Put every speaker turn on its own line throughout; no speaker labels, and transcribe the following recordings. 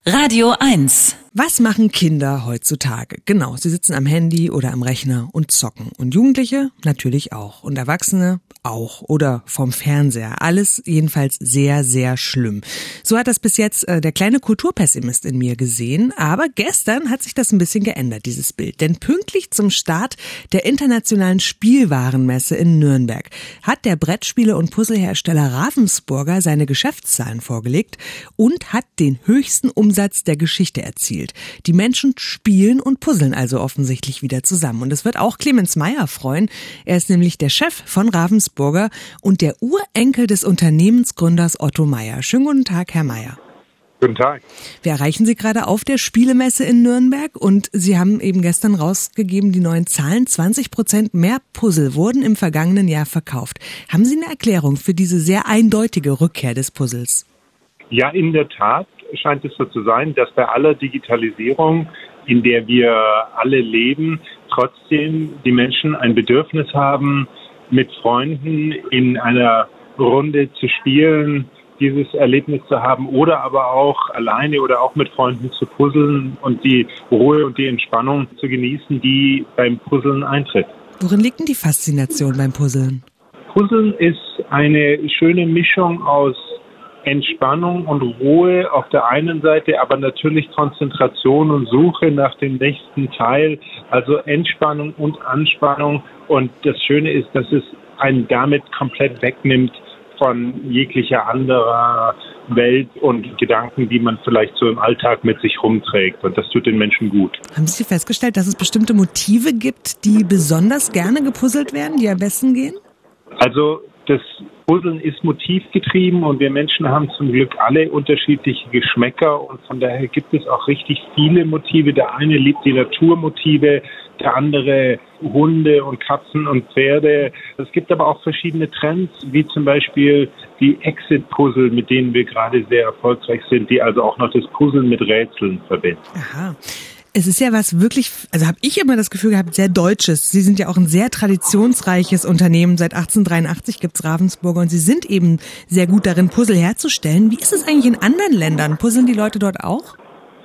Radio 1.
Was machen Kinder heutzutage? Genau, sie sitzen am Handy oder am Rechner und zocken. Und Jugendliche natürlich auch. Und Erwachsene auch. Oder vom Fernseher. Alles jedenfalls sehr, sehr schlimm. So hat das bis jetzt der kleine Kulturpessimist in mir gesehen. Aber gestern hat sich das ein bisschen geändert, dieses Bild. Denn pünktlich zum Start der internationalen Spielwarenmesse in Nürnberg hat der Brettspiele- und Puzzlehersteller Ravensburger seine Geschäftszahlen vorgelegt und hat den höchsten Umsatz der Geschichte erzielt. Die Menschen spielen und puzzeln also offensichtlich wieder zusammen. Und es wird auch Clemens Meyer freuen. Er ist nämlich der Chef von Ravensburger und der Urenkel des Unternehmensgründers Otto Meyer. Schönen guten Tag, Herr Meyer.
Guten Tag.
Wir erreichen Sie gerade auf der Spielemesse in Nürnberg und Sie haben eben gestern rausgegeben, die neuen Zahlen, 20% mehr Puzzle wurden im vergangenen Jahr verkauft. Haben Sie eine Erklärung für diese sehr eindeutige Rückkehr des Puzzles?
Ja, in der Tat scheint es so zu sein, dass bei aller Digitalisierung, in der wir alle leben, trotzdem die Menschen ein Bedürfnis haben, mit Freunden in einer Runde zu spielen, dieses Erlebnis zu haben oder aber auch alleine oder auch mit Freunden zu puzzeln und die Ruhe und die Entspannung zu genießen, die beim Puzzeln eintritt.
Worin liegt denn die Faszination beim Puzzeln?
Puzzeln ist eine schöne Mischung aus Entspannung und Ruhe auf der einen Seite, aber natürlich Konzentration und Suche nach dem nächsten Teil, also Entspannung und Anspannung. Und das Schöne ist, dass es einen damit komplett wegnimmt von jeglicher anderer Welt und Gedanken, die man vielleicht so im Alltag mit sich rumträgt. Und das tut den Menschen gut.
Haben Sie festgestellt, dass es bestimmte Motive gibt, die besonders gerne gepuzzelt werden, die am besten gehen?
Also das Puzzeln ist motivgetrieben und wir Menschen haben zum Glück alle unterschiedliche Geschmäcker und von daher gibt es auch richtig viele Motive. Der eine liebt die Naturmotive, der andere Hunde und Katzen und Pferde. Es gibt aber auch verschiedene Trends, wie zum Beispiel die Exit-Puzzle, mit denen wir gerade sehr erfolgreich sind, die also auch noch das Puzzeln mit Rätseln verbinden.
Aha. Es ist ja was wirklich, also habe ich immer das Gefühl gehabt, sehr Deutsches. Sie sind ja auch ein sehr traditionsreiches Unternehmen. Seit 1883 gibt's Ravensburger und Sie sind eben sehr gut darin, Puzzle herzustellen. Wie ist es eigentlich in anderen Ländern? Puzzeln die Leute dort auch?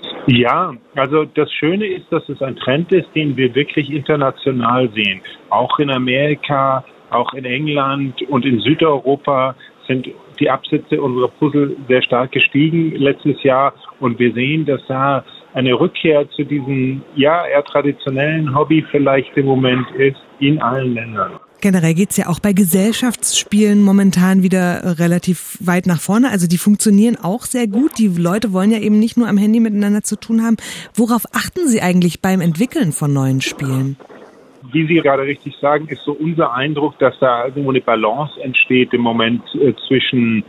Ja, also das Schöne ist, dass es ein Trend ist, den wir wirklich international sehen. Auch in Amerika, auch in England und in Südeuropa sind die Absätze unserer Puzzle sehr stark gestiegen letztes Jahr und wir sehen, dass da eine Rückkehr zu diesem eher traditionellen Hobby vielleicht im Moment ist in allen Ländern.
Generell geht's ja auch bei Gesellschaftsspielen momentan wieder relativ weit nach vorne. Also die funktionieren auch sehr gut. Die Leute wollen ja eben nicht nur am Handy miteinander zu tun haben. Worauf achten Sie eigentlich beim Entwickeln von neuen Spielen?
Wie Sie gerade richtig sagen, ist so unser Eindruck, dass da irgendwo eine Balance entsteht im Moment zwischen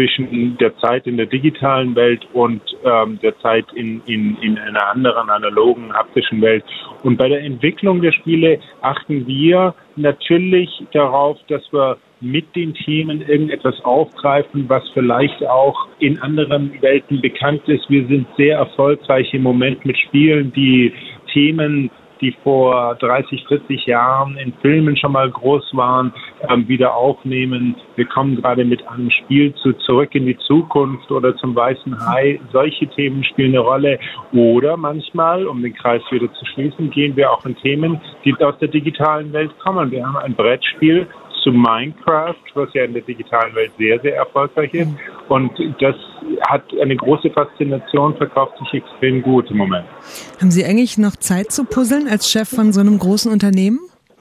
der Zeit in der digitalen Welt und der Zeit in einer anderen analogen, haptischen Welt. Und bei der Entwicklung der Spiele achten wir natürlich darauf, dass wir mit den Themen irgendetwas aufgreifen, was vielleicht auch in anderen Welten bekannt ist. Wir sind sehr erfolgreich im Moment mit Spielen, die Themen, die vor 30, 40 Jahren in Filmen schon mal groß waren, wieder aufnehmen. Wir kommen gerade mit einem Spiel zu Zurück in die Zukunft oder zum Weißen Hai. Solche Themen spielen eine Rolle. Oder manchmal, um den Kreis wieder zu schließen, gehen wir auch in Themen, die aus der digitalen Welt kommen. Wir haben ein Brettspiel zu Minecraft, was ja in der digitalen Welt sehr, sehr erfolgreich ist. Und das hat eine große Faszination, verkauft sich extrem gut im Moment.
Haben Sie eigentlich noch Zeit zu puzzeln als Chef von so einem großen Unternehmen?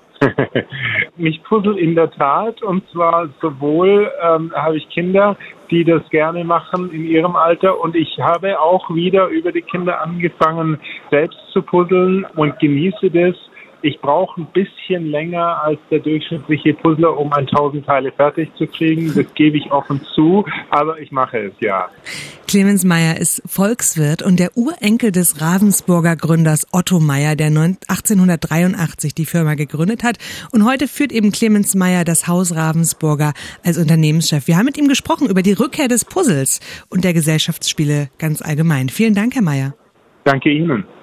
Mich puzzle in der Tat und zwar sowohl habe ich Kinder, die das gerne machen in ihrem Alter und ich habe auch wieder über die Kinder angefangen, selbst zu puzzeln und genieße das. Ich brauche ein bisschen länger als der durchschnittliche Puzzler, um 1000 Teile fertig zu kriegen. Das gebe ich offen zu, aber ich mache es, ja.
Clemens Meyer ist Volkswirt und der Urenkel des Ravensburger Gründers Otto Meyer, der 1883 die Firma gegründet hat. Und heute führt eben Clemens Meyer das Haus Ravensburger als Unternehmenschef. Wir haben mit ihm gesprochen über die Rückkehr des Puzzles und der Gesellschaftsspiele ganz allgemein. Vielen Dank, Herr Meyer.
Danke Ihnen.